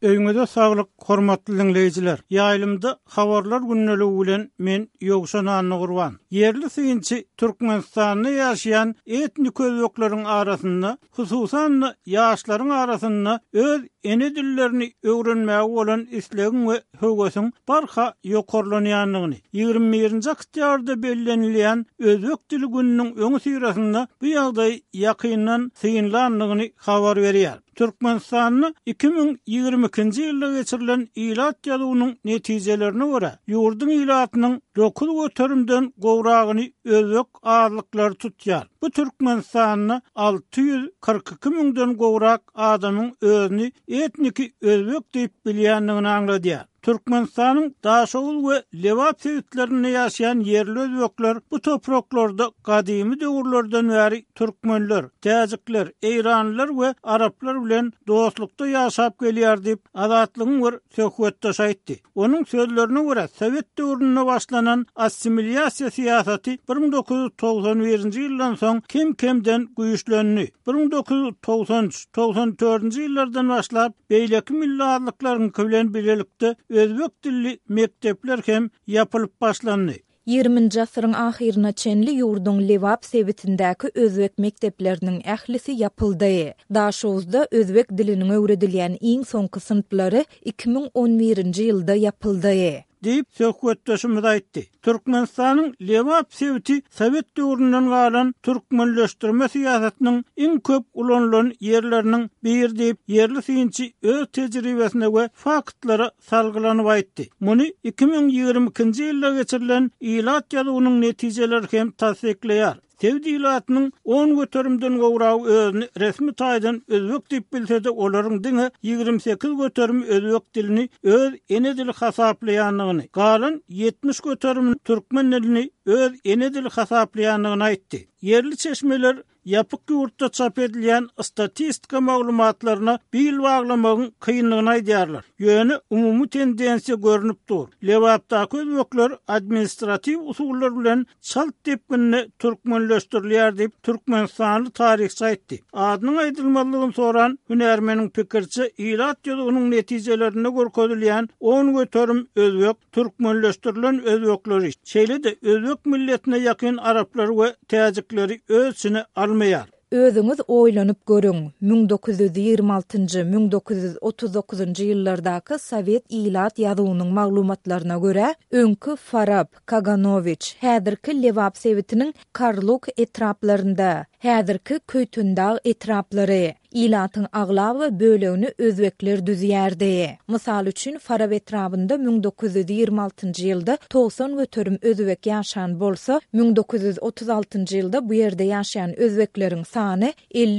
Öňüňizde saglyk, hormatly dinleýijiler. Ýaýlymda habarlar günneligi bilen men Ýogşan Anny Gurban. Yerli syginçi Türkmenistanda ýaşaýan etnik özbeklaryň arasynda, hususan ýaşlaryň arasynda öz ene dillerini öwrenmäge bolan islegiň we höwgesiň barha ýokarlanýanlygyny 21-nji oktýabrda bellenilýän Özbek dili gününiň öňü syrasynda bu ýagdaý ýakyndan syňlanlygyny habar berýär. Türkmenistanyň 2022-nji ýylda geçirilen ilat ýazynyň netijelerine görä, ýurdun ilatynyň 9 göterimden gowragyny özbek adlyklar tutýar. Bu Türkmenistanyň 642 miňden gowrak adamyň özüni etniki özbek diýip bilýänligini aňladýar. Türkmenistanyň Daşoğul we Lewap sevitlerinde ýaşaýan yerli özbekler bu topraklarda gadymy döwürlerden bäri türkmenler, täjikler, eýranlylar we araplar bilen dostlukda ýaşap gelýär diýip azatlygyň bir söhbetde aýtdy. Onuň sözlerine görä, Sowet döwründe başlanan assimilyasiýa siýasaty 1991-nji ýyldan soň kim-kimden güýçlendi. 1993-94-nji ýyllardan başlap beýleki millatlyklaryň bilen birlikde özbek dilli mektepler hem yapılıp başlandy. 20-nji asyryň ahyryna çenli ýurdun Lewap sebitindäki özbek mektepleriniň ählisi yapyldy. Daşowuzda özbek diliniň öwredilýän iň soňky sınıflary 2011-nji ýylda yapyldy. Deyip söhbetdeşimiz aýtdy. Türkmenistanyň Lewap sebiti Sowet döwründen galan türkmenleşdirme siýasatynyň iň köp ulanılan yerleriniň biri diýip yerli syginçi öz tejribesine we faktlara salgylanyp aýtdy. Muny 2022-nji ýylda geçirilen ilat ýazynyň netijeleri hem tasdikleýär. Sevdilatynyň 10 göterimden gowragy özüni resmi taýdan özbek diýip bilse-de olaryň diňe 28 göterim özbek dilini öz ene dili hasaplaýanlygyny, galan 70 göterim türkmen dilini öz ene dili hasaplaýanlygyny aýtdy. Yerli çeşmeler yapık ýurtda çap edilýän statistika maglumatlaryna bil baglamagyň kynlygyny aýdýarlar. Ýöne umumy tendensiýa görünüp dur. Lewapdaky özbekler administrativ usuller bilen çalt tepkinni türkmenleşdirilýär diýip Türkmenistanly taryhçy aýtdy. Adynyň aýdylmalygyny soran hünärmeniň pikirçi ilat ýazynyň netijelerine görkezilýän 10 göterim özbek türkmenleşdirilen özbekleri. Şeýle-de özbek milletine ýakyn araplar we täjikleri özüne almaýar. Özüňiz oýlanyp görüň. 1926-1939-njy ýyllardaky Sowet ilat ýazynyň maglumatlaryna görä, öňkü Farab, Kaganovich, häzirki Lewap sebitiniň Karluk etraplarynda, häzirki Köýtündag etraplary ilatyň agla we bölegini özbekler düzýärdi. Mysal üçin Farab etrapynda 1926-njy ýylda 90 göterim özbek ýaşan bolsa, 1936-njy ýylda bu ýerde ýaşaýan özbekleriň sany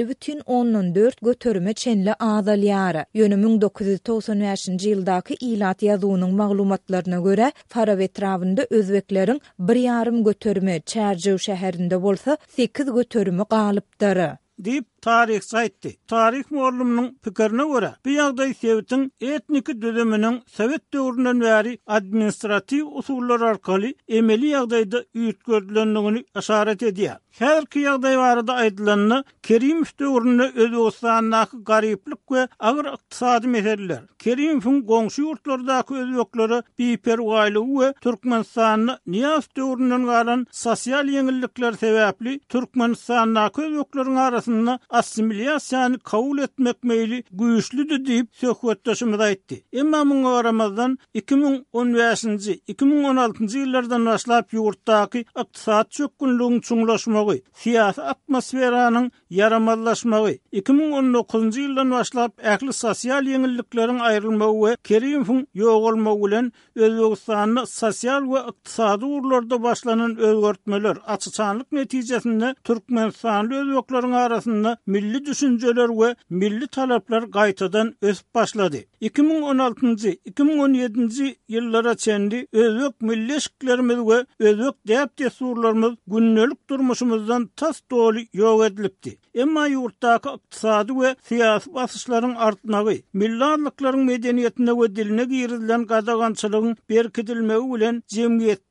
50,14 göterime çenli azalýar. Ýöne 1995-nji ýyldaky ilat ýazynyň maglumatlaryna görä, Farab etrapynda özbekleriň 1,5 göterime Çärjew şäherinde bolsa, 8 göterime galypdyr. Deyip taryhçy aýtdy. Taryh muallimiň pikirine görä, bu ýagdaý Sowetiň etniki düzüminiň Sowet döwründen bäri administrativ usullar arkaly emeli ýagdaýda üýtgözlendigini işaret edýär. Häzirki ýagdaý barada aýdylanyny Kerimow döwründe Özbegistandaky garyplyk we agyr ykdysady meseleler, Kerimowyň goňşy ýurtlardaky özbekleri biper gaýlygy we Türkmenistanyň Niýaz döwründen galan sosial ýeňillikler sebäpli Türkmenistandaky özbekleriň arasynda assimilyasiýany kabul etmek meýli güýçlüdür diýip söhbetdeşimiz aýtdy. Emma muňa garamazdan 2015-nji, 2016-njy ýyllardan başlap ýurtdaky ykdysat çökünlüğiň çuňlaşmagy, siýasy atmosferanyň yaramazlaşmagy, 2019-njy ýyldan başlap ähli sosial ýeňillikleriň aýrylmagy we Kerimowyň ýogalmagy bilen Özbegistanyň sosial we ykdysady urlarda başlanan özgertmeler açyçanlyk netijesinde Türkmenistanly özbekleriň arasynda milli düşünjeler we milli talaplar gaýtadan ösüp başlady. 2016-njy, 2017-nji ýyllara çenli özbek millişiklerimiz we özbek däp desurlarymyz günnelik durmuşymyzdan tas doly ýok edilipdi. Emma ýurtdaky ykdysady we siýasy basyşlaryň artmagy, millatlyklaryň medeniýetine we diline girilen gadagançylygyň berkidilmegi bilen jemgyýetde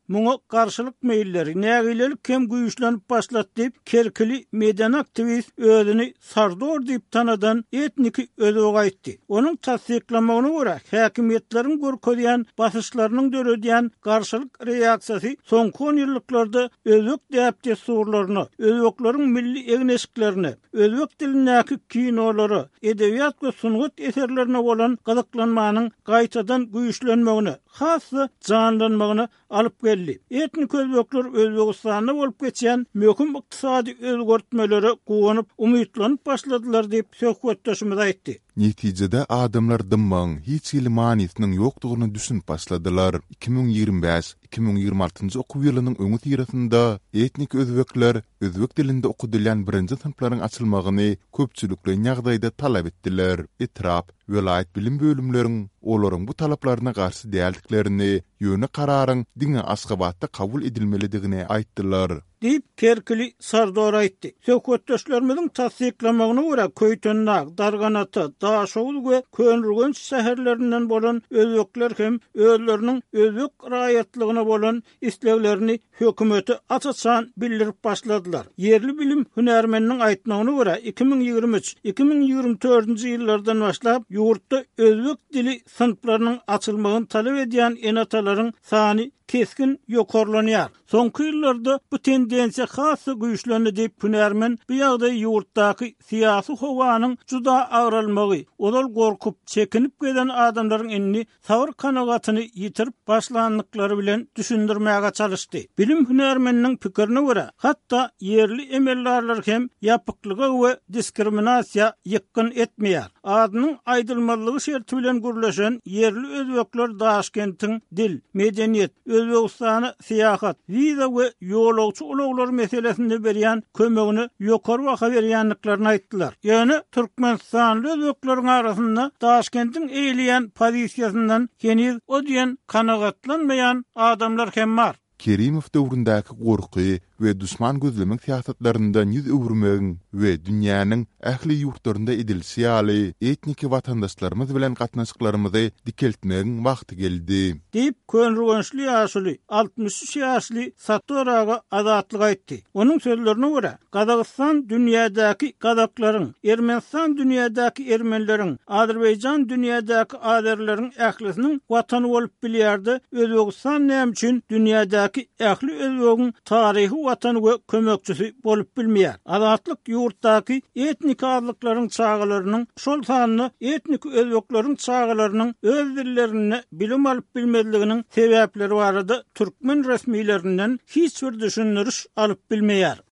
muňa garşylyk meýilleri nägilelik kem güýçlenip başlat diýip Kerkili media aktivist özüni Sardor diýip tanadan etniki özüge aýtdy. Onuň tasdiklamagyna görä häkimetleriň görkezýän basyşlarynyň döredýän garşylyk reaksiýasy soňky 10 ýyllarda özbek diýip surlaryny, özbeklaryň milli egneşiklerini, özbek dilindäki kinolary, edebiýat we sungat eserlerine bolan gazaklanmanyň gaýtadan güýçlenmegini, hasy janlanmagyny alyp geldi. Etnik özbekler Özbegistanda bolup geçen möhüm ykdysady özgertmelere gowanyp umytlanyp başladylar diýip söhbetdeşimiz aýtdy. Netijede adamlar dymmaň hiç ilmanysynyň ýokdugyny düşünüp başladylar. 2025-2026 okuw ýylynyň öňü tirasynda etnik özbekler özbek dilinde okudylýan birinji sınıflaryň açylmagyny köpçülikli ýagdaýda talap etdiler. Etrap Welayet bilim bölümleriň olaryň bu talaplaryna garşy däldiklerini, ýöne kararyň diňe aşgabatda kabul edilmelidigine aýtdylar. Diýip Kerkili Sardor aýtdy. Söhbetdeşlerimiziň tasdiklamagyna görä Köýtönnak, Darganaty, Daşoğul we Könrügen şäherlerinden bolan özbekler hem özleriniň özbek raýatlygyna bolan isleglerini hökümeti açyçan bildirip başladylar. Yerli bilim hünärmeniniň aýtmagyna görä 2023-2024 ýyllardan başlap ýurtda özbek dili sınıflarynyň açylmagyny talap edýän enatalaryň sany keskin ýokarlanýar. Soňky ýyllarda bu tendensiýa hasy güýçlendi diýip hünärmen bu ýagdaý ýurtdaky syýasy howanyň juda agralmagy, olal gorkup çekinip gelen adamlaryň enini sabr kanagatyny ýitirip başlandyklary bilen düşündirmäge çalışdy. Bilim hünärmeniniň pikirine görä, hatda yerli emellerler hem ýapyklyga we diskriminasiýa ýykyn etmeýär. Adynyň aýdylmalygy şerti bilen gürleşen yerli özbekler Daşkentiň dil, medeniýet, Özbegistany syýahat, wiza we ýolagçy ulaglar meselesinde berýän kömegini ýokary baha berýänliklaryny aýtdylar. Ýöne Türkmenistanly özbekleriň arasynda Daşkentiň eýleýän pozisiýasyndan heniz o diýen kanagatlanmaýan adamlar hem bar. Kerimow döwründäki gorky we düşman gözlemek siýasatlaryndan ýüz öwürmegiň we dünýäniň ähli ýurtlarynda edilýän ýaly etnik watandaşlarymyz bilen gatnaşyklarymyzy dikeltmegiň wagty geldi. Diýip Könrügençli ýaşly 63 ýaşly Satoraga azatlyk aýtdy. Onuň sözlerine görä, Gazakystan dünýädäki gazaklaryň, Ermenistan dünýädäki ermenleriň, Azerbaýjan dünýädäki azerleriň ählisiniň watany bolup bilýärdi. Özbegistan näme üçin dünýädäki ähli özbegiň taryhy watan we kömekçisi bolup bilmeýär. Azatlyk ýurtdaky etnik azlyklaryň çağalarynyň şol sanyny etnik özbekleriň çağalarynyň öz dillerini bilim alyp bilmediliginiň sebäpleri barada türkmen resmiýetlerinden hiç bir düşündiriş alyp bilmeýär.